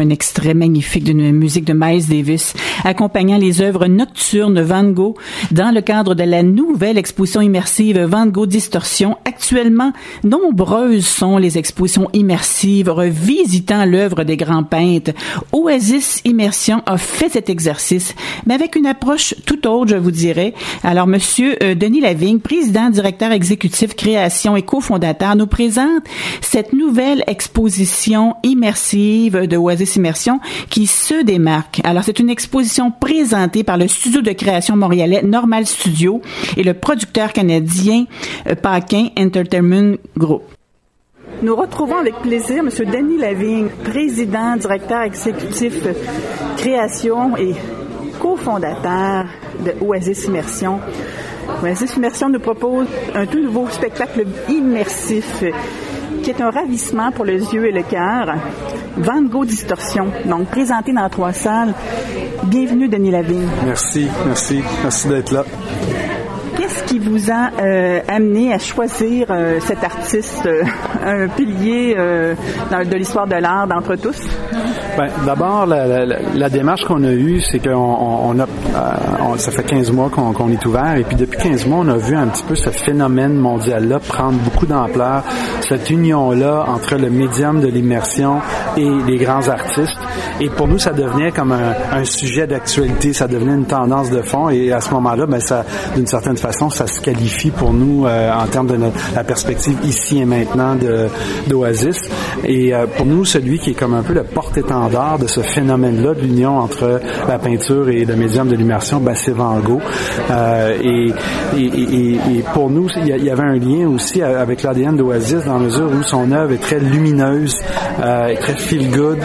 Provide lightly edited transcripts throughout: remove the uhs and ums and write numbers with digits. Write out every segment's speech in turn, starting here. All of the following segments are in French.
un extrait magnifique d'une musique de Miles Davis accompagnant les œuvres nocturnes Van Gogh dans le cadre de la nouvelle exposition immersive Van Gogh Distorsion. Actuellement, nombreuses sont les expositions immersives revisitant l'œuvre des grands peintres. Oasis Immersion a fait cet exercice, mais avec une approche tout autre, je vous dirais. Alors, Monsieur Denis Lavigne, président, directeur exécutif création et cofondateur, nous présente cette nouvelle exposition immersive de Oasis Immersion qui se démarque. Alors, c'est une exposition présentée par le studio de création montréalais Normal Studio et le producteur canadien Paquin Entertainment Group. Nous retrouvons avec plaisir M. Denis Lavigne, président, directeur exécutif création et cofondateur de Oasis Immersion. Oasis Immersion nous propose un tout nouveau spectacle immersif qui est un ravissement pour les yeux et le cœur. Van Gogh Distorsion, donc présenté dans 3 salles. Bienvenue, Denis Lavigne. Merci d'être là. Qu'est-ce qui vous a amené à choisir cet artiste, un pilier de l'histoire de l'art d'entre tous? Ben, d'abord, la démarche qu'on a eue, c'est qu'on ça fait 15 mois qu'on est ouvert, et puis depuis 15 mois, on a vu un petit peu ce phénomène mondial-là prendre beaucoup d'ampleur, cette union-là entre le médium de l'immersion et les grands artistes. Et pour nous, ça devenait comme un sujet d'actualité, ça devenait une tendance de fond, et à ce moment-là, ben ça, d'une certaine façon, ça se qualifie pour nous en termes de la perspective ici et maintenant d'Oasis. Et pour nous, celui qui est comme un peu le porte-étendard de ce phénomène-là de l'union entre la peinture et le médium de l'immersion, ben c'est Van Gogh. Et pour nous, il y avait un lien aussi avec l'ADN d'Oasis dans la mesure où son œuvre est très lumineuse, est très feel-good,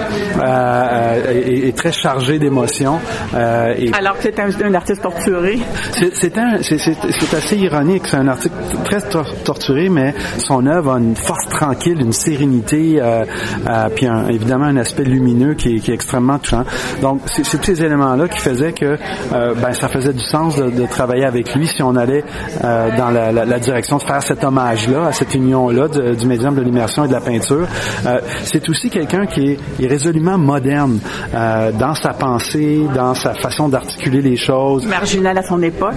et très chargée d'émotions. Alors que c'est un artiste torturé. C'est assez ironique. C'est un artiste très torturé, mais son œuvre a une force tranquille, une sérénité, puis évidemment un aspect lumineux qui est extrêmement touchant. Donc, c'est tous ces éléments-là qui faisaient que ça faisait du sens de travailler avec lui si on allait dans la direction de faire cet hommage-là, à cette union-là du médium de l'immersion et de la peinture. C'est aussi quelqu'un qui est résolument moderne dans sa pensée, dans sa façon d'articuler les choses. Marginal à son époque.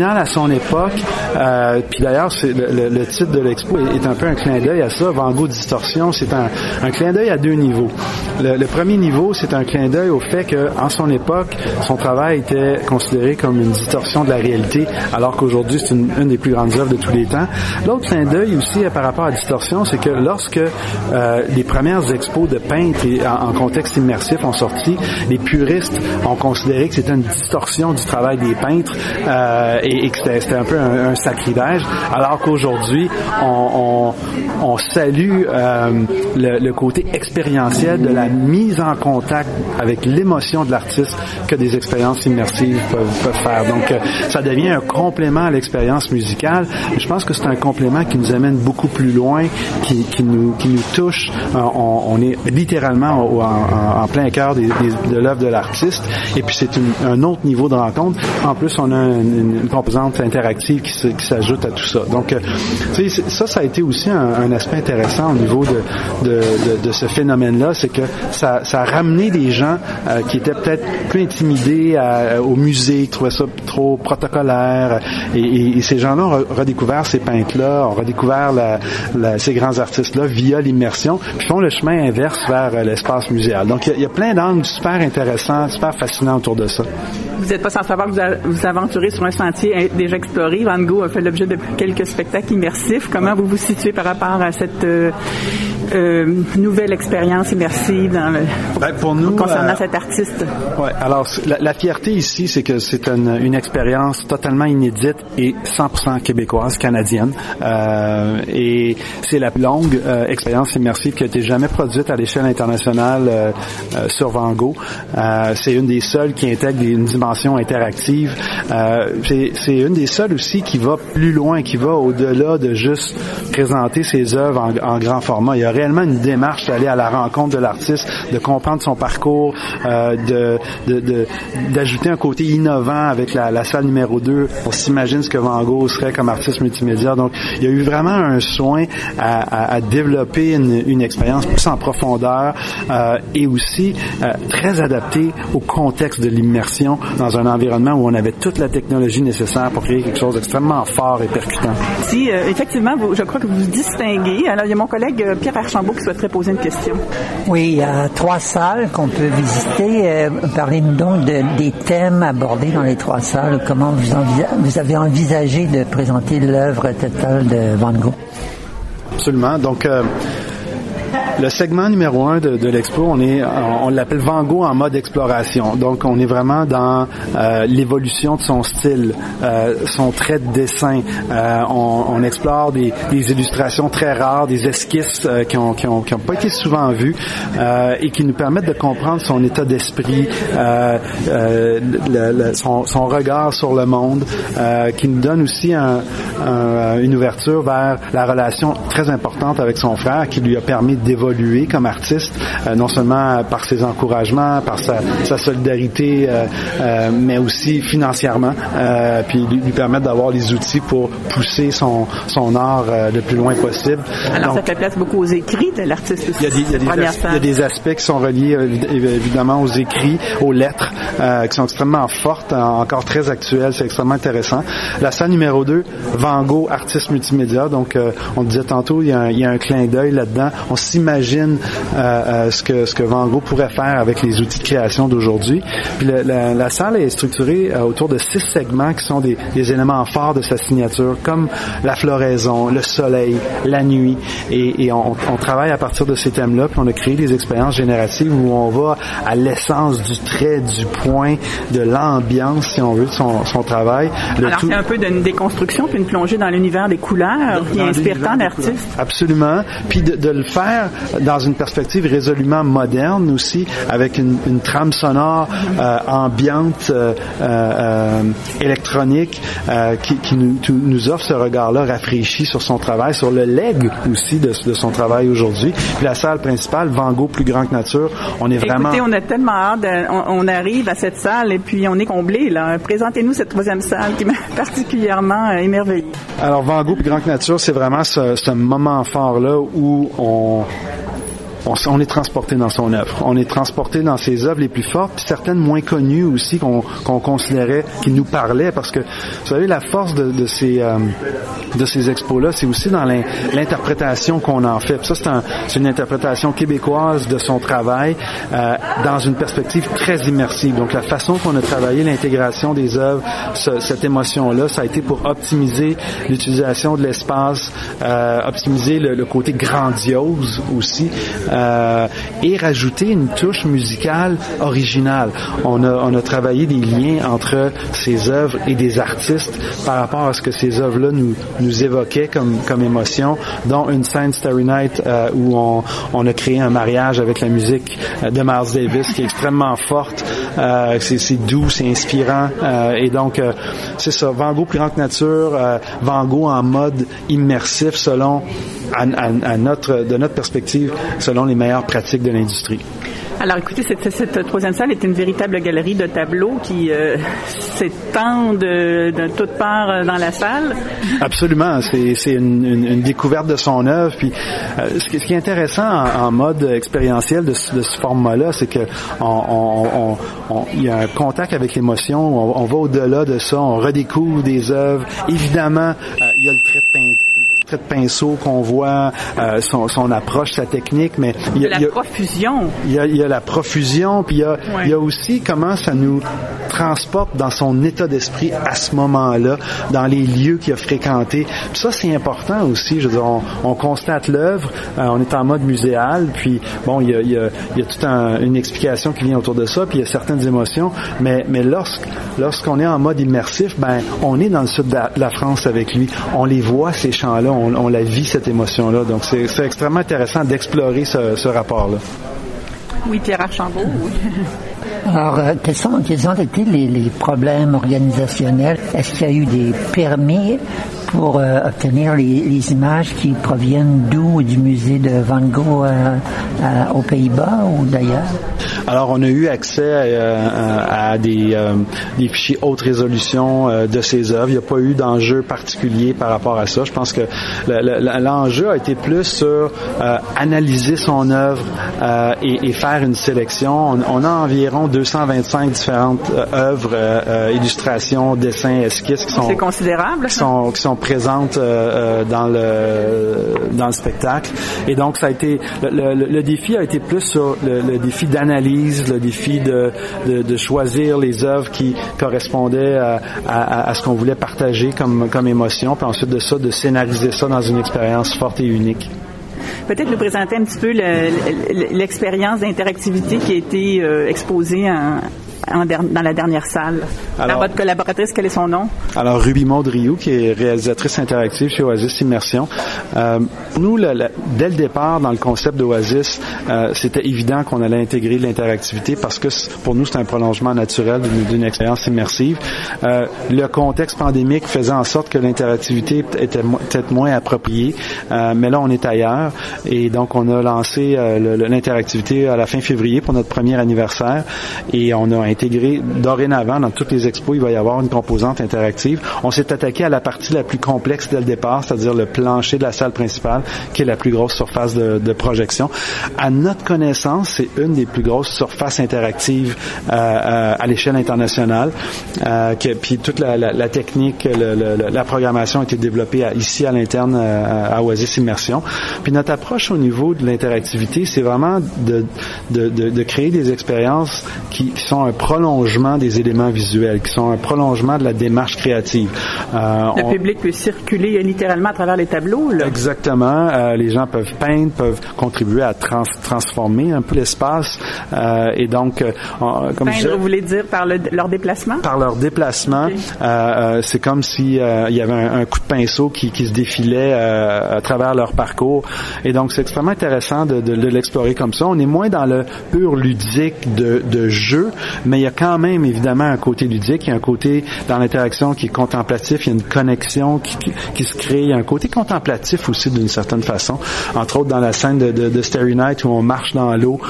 Puis d'ailleurs, c'est le titre de l'expo est un peu un clin d'œil à ça. Van Gogh Distorsion, c'est un clin d'œil à 2 niveaux. Le premier niveau, c'est un clin d'œil au fait qu'en son époque, son travail était considéré comme une distorsion de la réalité, alors qu'aujourd'hui, c'est une des plus grandes œuvres de tous les temps. L'autre clin d'œil aussi par rapport à distorsion, c'est que lorsque les premières expos de peintres en contexte immersif ont sorti, les puristes ont considéré que c'était une distorsion du travail des peintres et que c'était un peu un sacrilège, alors qu'aujourd'hui, on salue le côté expérientiel de la mise en contact avec l'émotion de l'artiste que des expériences immersives peuvent faire. Donc, ça devient un complément à l'expérience musicale. Je pense que c'est un complément qui nous amène beaucoup plus loin, qui nous touche. On est littéralement en plein cœur de l'œuvre de l'artiste. Et puis, c'est un autre niveau de rencontre. En plus, on a une composante interactive qui s'ajoute à tout ça. Donc, tu sais, ça a été aussi un aspect intéressant au niveau de ce phénomène-là, c'est que ça a ramené des gens qui étaient peut-être plus intimidés au musée, qui trouvaient ça trop protocolaire, et ces gens-là ont redécouvert ces peintres-là, ont redécouvert ces grands artistes-là via l'immersion, puis font le chemin inverse vers l'espace muséal. Donc, il y a plein d'angles super intéressants, super fascinants autour de ça. Vous n'êtes pas sans savoir que vous aventurez sur un sentier déjà exploré. Van Gogh a fait l'objet de quelques spectacles immersifs. Comment vous vous situez par rapport à cette nouvelle expérience immersive pour nous, concernant cet artiste? Ouais. Alors, la fierté ici, c'est que c'est une expérience totalement inédite et 100% québécoise, canadienne. Et c'est la plus longue expérience immersive qui a été jamais produite à l'échelle internationale sur Van Gogh. C'est une des seules qui intègre une dimension interactive. C'est une des seules aussi qui va plus loin, qui va au-delà de juste présenter ses œuvres en grand format. Il y a réellement une démarche d'aller à la rencontre de l'artiste, de comprendre son parcours, d'ajouter un côté innovant avec la salle numéro 2. On s'imagine ce que Van Gogh serait comme artiste multimédia. Donc, il y a eu vraiment un soin à développer une expérience plus en profondeur et aussi très adapté au contexte de l'immersion dans un environnement où on avait toute la technologie nécessaire pour créer quelque chose d'extrêmement fort et percutant. Si, effectivement, je crois que vous vous distinguez. Alors, il y a mon collègue Pierre Archambault qui souhaiterait poser une question. Oui, il y a 3 salles qu'on peut visiter. Parlez-nous donc des thèmes abordés dans les 3 salles. Comment vous avez envisagé de présenter l'œuvre totale de Van Gogh? Absolument. Donc, le segment numéro 1 de l'expo, on l'appelle Van Gogh en mode exploration. Donc, on est vraiment dans l'évolution de son style, son trait de dessin. On explore des illustrations très rares, des esquisses qui ont pas été souvent vues et qui nous permettent de comprendre son état d'esprit, son regard sur le monde, qui nous donne aussi une ouverture vers la relation très importante avec son frère, qui lui a permis d'évoluer comme artiste, non seulement par ses encouragements, par sa solidarité, mais aussi financièrement, puis lui permettre d'avoir les outils pour pousser son art le plus loin possible. Alors, ça fait place beaucoup aux écrits de l'artiste aussi. Il y a des aspects qui sont reliés évidemment aux écrits, aux lettres, qui sont extrêmement fortes, encore très actuelles, c'est extrêmement intéressant. La salle numéro 2, Van Gogh, artiste multimédia, donc on disait tantôt, il y a un clin d'œil là-dedans. On s'imagine ce que Van Gogh pourrait faire avec les outils de création d'aujourd'hui. Puis la salle est structurée autour de 6 segments qui sont des éléments forts de sa signature, comme la floraison, le soleil, la nuit. Et on travaille à partir de ces thèmes-là, puis on a créé des expériences génératives où on va à l'essence du trait, du point, de l'ambiance, si on veut, de son travail. C'est un peu d'une déconstruction, puis une plongée dans l'univers des couleurs qui inspire tant d'artistes. Absolument. Puis de le faire dans une perspective résolument moderne aussi, avec une trame sonore ambiante, électronique, qui nous offre ce regard-là rafraîchi sur son travail, sur le legs aussi de son travail aujourd'hui. Puis la salle principale, Van Gogh plus grand que nature, on est vraiment... Écoutez, on a tellement hâte, on arrive à cette salle et puis on est comblé, là. Présentez-nous cette 3e salle qui m'a particulièrement émerveillée. Alors, Van Gogh plus grand que nature, c'est vraiment ce moment fort-là où on est transporté dans son œuvre. On est transporté dans ses œuvres les plus fortes, puis certaines moins connues aussi qu'on considérait, qui nous parlaient, parce que, vous savez, la force de ces expos-là, c'est aussi dans l'interprétation qu'on en fait. Puis ça, c'est une interprétation québécoise de son travail dans une perspective très immersive. Donc, la façon qu'on a travaillé l'intégration des œuvres, cette émotion-là, ça a été pour optimiser l'utilisation de l'espace, optimiser le côté grandiose aussi, et rajouter une touche musicale originale. On a travaillé des liens entre ces œuvres et des artistes par rapport à ce que ces œuvres-là nous évoquaient comme émotion, dont une scène Starry Night où on a créé un mariage avec la musique de Miles Davis qui est extrêmement forte. C'est doux, c'est inspirant, et donc c'est ça, Van Gogh plus grand que nature, Van Gogh en mode immersif selon de notre perspective, selon les meilleures pratiques de l'industrie. Alors, écoutez, cette 3e salle est une véritable galerie de tableaux qui s'étendent de toutes parts dans la salle. Absolument, c'est une découverte de son œuvre. Puis, ce qui est intéressant en mode expérientiel de ce format-là, c'est que il y a un contact avec l'émotion. On va au-delà de ça, on redécouvre des œuvres. Évidemment, il y a le trait de pinceau qu'on voit, son approche, sa technique, mais il y a profusion. Il y a la profusion, puis il y a aussi comment ça nous transporte dans son état d'esprit à ce moment-là, dans les lieux qu'il a fréquentés. Puis ça, c'est important aussi. Je veux dire, on constate l'œuvre, on est en mode muséal, puis bon, il y a toute une explication qui vient autour de ça, puis il y a certaines émotions, mais lorsqu'on est en mode immersif, ben on est dans le sud de la France avec lui. On les voit, ces chants-là, on la vit, cette émotion-là. Donc, c'est extrêmement intéressant d'explorer ce rapport-là. Oui, Pierre Archambault. Oui. Alors, quels ont été les problèmes organisationnels? Est-ce qu'il y a eu des permis pour obtenir les images qui proviennent d'où? Du musée de Van Gogh aux Pays-Bas ou d'ailleurs? Alors, on a eu accès à des fichiers haute résolution de ces œuvres. Il n'y a pas eu d'enjeu particulier par rapport à ça. Je pense que l'enjeu a été plus sur analyser son œuvre et faire une sélection. On a environ 225 différentes œuvres, illustrations, dessins, esquisses qui sont... C'est considérable. Qui sont présentes dans le spectacle. Et donc, ça a été... Le défi a été plus sur le défi d'analyse, le défi de choisir les œuvres qui correspondaient à ce qu'on voulait partager comme émotion, puis ensuite de ça, de scénariser ça dans une expérience forte et unique. Peut-être nous présenter un petit peu l'expérience d'interactivité qui a été exposée dans la dernière salle. Alors, votre collaboratrice, quel est son nom? Alors, Ruby Maud Rioux, qui est réalisatrice interactive chez Oasis Immersion. Nous, dès le départ, dans le concept d'Oasis, c'était évident qu'on allait intégrer l'interactivité parce que pour nous, c'est un prolongement naturel d'une expérience immersive. Le contexte pandémique faisait en sorte que l'interactivité était peut-être moins appropriée, mais là, on est ailleurs. Et donc, on a lancé l'interactivité à la fin février pour notre premier anniversaire et on a intégré dorénavant dans toutes les expos, il va y avoir une composante interactive. On s'est attaqué à la partie la plus complexe dès le départ, c'est-à-dire le plancher de la salle principale, qui est la plus grosse surface de projection. À notre connaissance, c'est une des plus grosses surfaces interactives à l'échelle internationale. Puis toute la technique, la programmation a été développée ici à l'interne à Oasis Immersion. Puis notre approche au niveau de l'interactivité, c'est vraiment de créer des expériences qui sont un prolongement des éléments visuels, qui sont un prolongement de la démarche créative. Le public peut circuler littéralement à travers les tableaux, là. Exactement. Les gens peuvent peindre, peuvent contribuer à transformer un peu l'espace. Et donc, comme peindre, vous voulez dire par leur déplacement? Par leur déplacement. Okay. C'est comme si il y avait un coup de pinceau qui se défilait à travers leur parcours. Et donc, c'est extrêmement intéressant de l'explorer comme ça. On est moins dans le pur ludique de jeu, mais il y a quand même évidemment un côté ludique, il y a un côté dans l'interaction qui est contemplatif, il y a une connexion qui se crée, il y a un côté contemplatif aussi d'une certaine façon, entre autres dans la scène de Starry Night où on marche dans l'eau.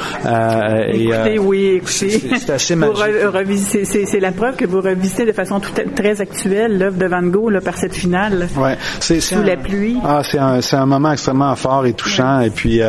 Écoutez, c'est assez magique. C'est la preuve que vous revisitez de façon très actuelle l'œuvre de Van Gogh là, par cette finale. Ouais, sous la pluie. C'est un moment extrêmement fort et touchant, ouais. Et puis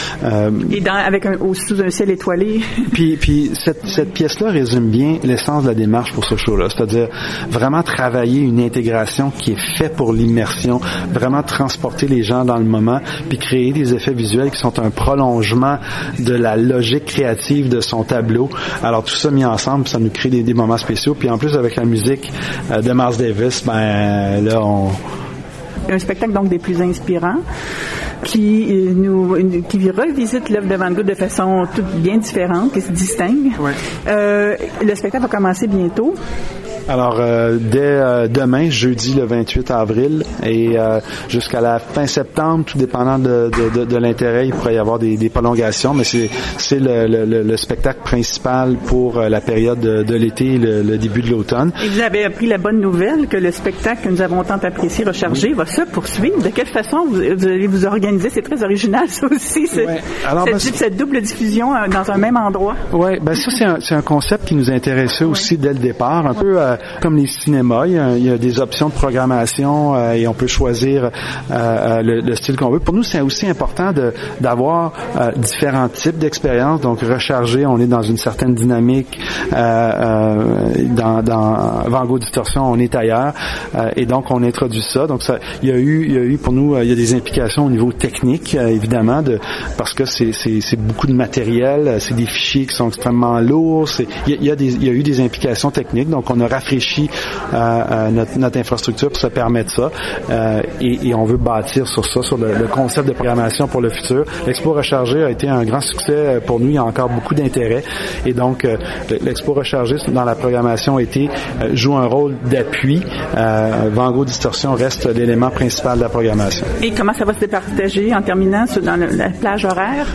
sous un ciel étoilé. Puis cette pièce-là résume bien l'essence de la démarche pour ce show-là, c'est-à-dire vraiment travailler une intégration qui est faite pour l'immersion, vraiment transporter les gens dans le moment, puis créer des effets visuels qui sont un prolongement de la logique créative de son tableau. Alors tout ça mis ensemble, ça nous crée des moments spéciaux, puis en plus avec la musique de Miles Davis, là un spectacle donc des plus inspirants qui revisite l'œuvre de Van Gogh de façon toute bien différente, qui se distingue. Ouais. Le spectacle va commencer bientôt. Alors, dès demain, jeudi le 28 avril, et jusqu'à la fin septembre, tout dépendant de l'intérêt, il pourrait y avoir des prolongations, mais c'est le spectacle principal pour la période de l'été et le début de l'automne. Et vous avez appris la bonne nouvelle que le spectacle que nous avons tant apprécié, Rechargé, va se poursuivre. De quelle façon vous allez vous organiser? C'est très original, ça aussi, cette double diffusion dans un même endroit. Oui, ça, c'est un concept qui nous intéressait aussi dès le départ, un peu comme les cinémas, il y a des options de programmation et on peut choisir le style qu'on veut. Pour nous, c'est aussi important d'avoir différents types d'expériences. Donc, Rechargé, on est dans une certaine dynamique. Dans Van Gogh Distorsion, on est ailleurs. Et donc, on introduit ça. Donc, il y a eu pour nous, il y a des implications au niveau technique, évidemment, parce que c'est beaucoup de matériel, c'est des fichiers qui sont extrêmement lourds. Il y a eu des implications techniques. Donc, on a rafraîchi notre infrastructure pour se permettre ça et on veut bâtir sur ça, sur le concept de programmation pour le futur. L'Expo Rechargé a été un grand succès pour nous, il y a encore beaucoup d'intérêt et donc l'Expo Rechargé dans la programmation été joue un rôle d'appui. Van Gogh Distorsion reste l'élément principal de la programmation. Et comment ça va se départager en terminant dans la plage horaire?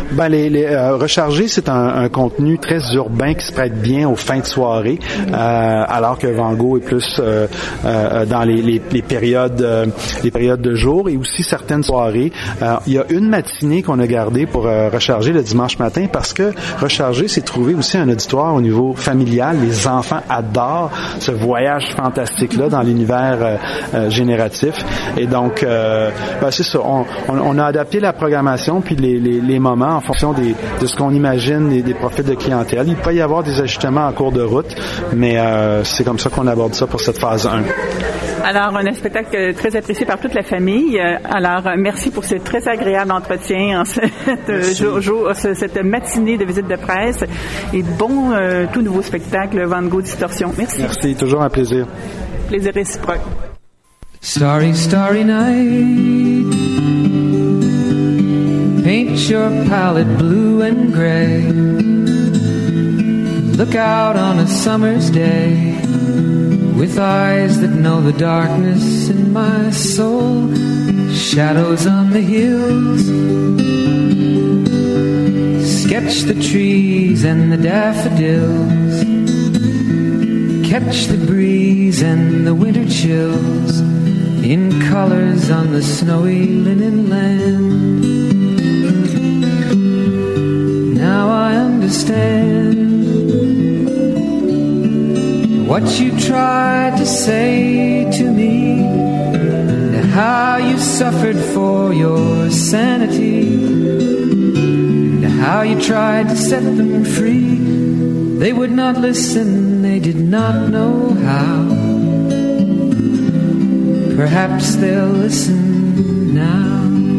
Rechargé, c'est un contenu très urbain qui se prête bien aux fins de soirée, alors que Van Gogh est plus dans les périodes de jour et aussi certaines soirées. Il y a une matinée qu'on a gardée pour recharger le dimanche matin parce que recharger, c'est trouver aussi un auditoire au niveau familial. Les enfants adorent ce voyage fantastique-là dans l'univers génératif. Et donc, c'est ça. On a adapté la programmation puis les moments en fonction de ce qu'on imagine des profils de clientèle. Il peut y avoir des ajustements en cours de route, mais c'est comme ça qu'on aborde ça pour cette phase 1. Alors, un spectacle très apprécié par toute la famille. Alors, merci pour ce très agréable entretien en cette matinée de visite de presse et bon tout nouveau spectacle Van Gogh Distorsion. Merci. Merci, toujours un plaisir. Plaisir réciproque. Starry, starry night. Paint your palette blue and gray. Look out on a summer's day with eyes that know the darkness in my soul. Shadows on the hills. Sketch the trees and the daffodils. Catch the breeze and the winter chills in colors on the snowy linen land. Now I understand what you tried to say to me, and how you suffered for your sanity, and how you tried to set them free. They would not listen, they did not know how. Perhaps they'll listen now.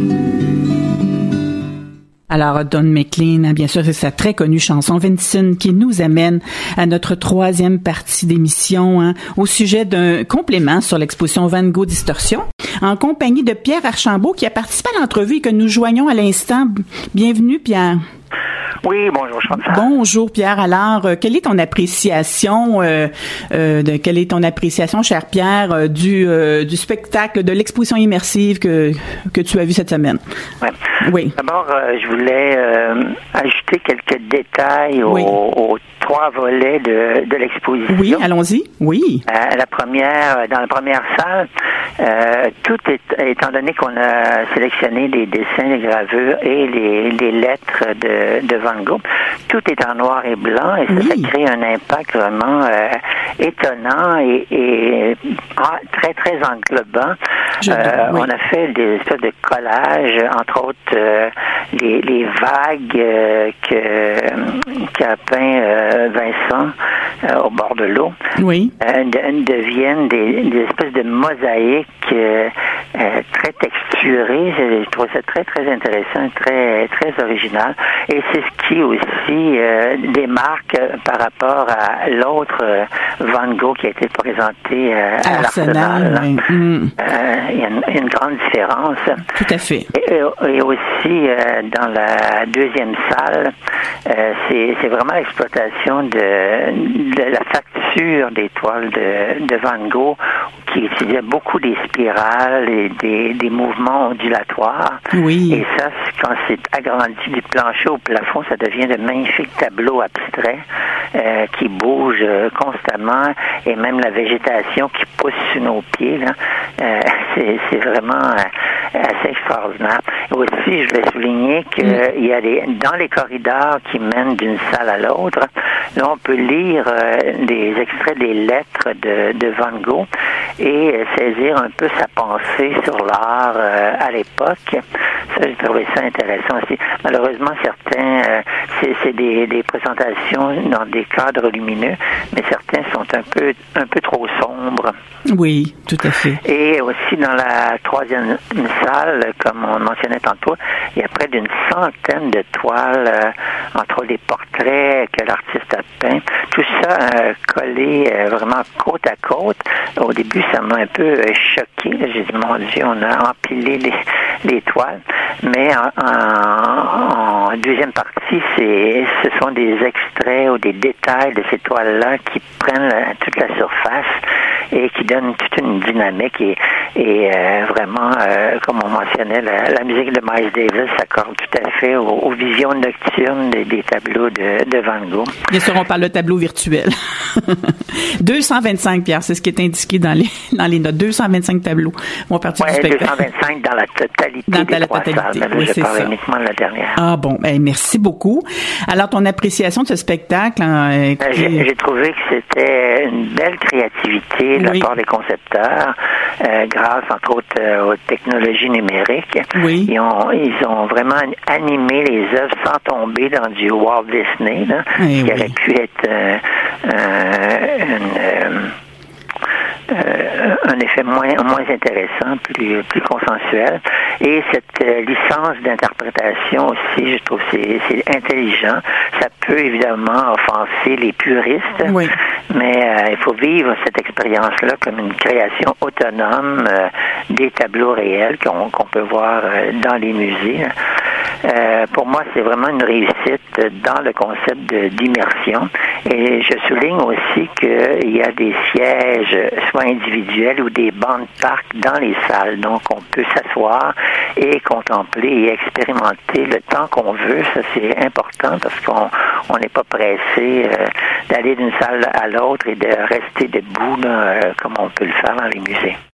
Alors, Don McLean, bien sûr, c'est sa très connue chanson Vincent qui nous amène à notre troisième partie d'émission au sujet d'un complément sur l'exposition Van Gogh Distorsion en compagnie de Pierre Archambault qui a participé à l'entrevue et que nous joignons à l'instant. Bienvenue, Pierre. Oui, bonjour Chantal. Bonjour Pierre. Alors, quelle est ton appréciation cher Pierre, du spectacle de l'exposition immersive que tu as vu cette semaine? Ouais. Oui. D'abord, je voulais ajouter quelques détails aux trois volets de l'exposition. Oui, allons-y. Oui. Dans la première salle, tout étant donné qu'on a sélectionné des dessins, des gravures et les lettres de Van Gogh, tout est en noir et blanc et ça crée un impact vraiment étonnant et très, très englobant. On a fait des espèces de collages, entre autres les vagues qu'a peint Vincent au bord de l'eau. Oui. Deviennent des espèces de mosaïques très texturées. Je trouve ça très, très intéressant, très, très original. Et c'est ce qui aussi démarque par rapport à l'autre Van Gogh qui a été présenté à l'Arsenal. Oui. Il y a une grande différence. Tout à fait. Et aussi, dans la deuxième salle, c'est vraiment l'exploitation de la facture des toiles de Van Gogh qui utilisait beaucoup des spirales et des mouvements ondulatoires. Oui. Et ça, quand c'est agrandi du plancher au plafond, ça devient de magnifiques tableaux abstraits qui bougent constamment et même la végétation qui pousse sous nos pieds. Là, c'est vraiment assez extraordinaire. Et aussi, je voulais souligner qu'il y a dans les corridors qui mènent d'une salle à l'autre, là, on peut lire des extraits des lettres de Van Gogh et saisir un peu sa pensée sur l'art à l'époque. Ça, j'ai trouvé ça intéressant aussi. Malheureusement, certains, c'est des présentations dans des cadres lumineux, mais certains sont un peu trop sombres. Oui, tout à fait. Et aussi dans la troisième salle, comme on mentionnait tantôt, il y a près d'une centaine de toiles, entre des portraits que l'artiste a peints. Tout ça collé vraiment côte à côte. Au début, ça m'a un peu choqué. J'ai dit, mon Dieu, on a empilé les toiles. Mais en deuxième partie, ce sont des extraits ou des détails de ces toiles-là qui prennent toute la surface et qui donne toute une dynamique et vraiment, comme on mentionnait, la musique de Miles Davis s'accorde tout à fait aux visions nocturnes des tableaux de Van Gogh. Bien sûr, on parle de tableau virtuel. 225, Pierre, c'est ce qui est indiqué dans les notes. 225 tableaux vont partir du spectacle. 225 dans la totalité des trois salles. Oui, je parle uniquement de la dernière. Ah bon, merci beaucoup. Alors, ton appréciation de ce spectacle? J'ai trouvé que c'était une belle créativité de la part des concepteurs, grâce entre autres aux technologies numériques. Oui. Ils ont vraiment animé les œuvres sans tomber dans du Walt Disney, là, qui aurait pu être un effet moins intéressant, plus consensuel. Et cette licence d'interprétation aussi, je trouve c'est intelligent. Ça peut évidemment offenser les puristes, mais il faut vivre cette expérience-là comme une création autonome des tableaux réels qu'on peut voir dans les musées. Pour moi, c'est vraiment une réussite dans le concept d'immersion. Et je souligne aussi qu'il y a des sièges, soit individuels ou des bancs de parc dans les salles. Donc, on peut s'asseoir et contempler et expérimenter le temps qu'on veut. Ça, c'est important parce qu'on n'est pas pressé d'aller d'une salle à l'autre et de rester debout comme on peut le faire dans les musées.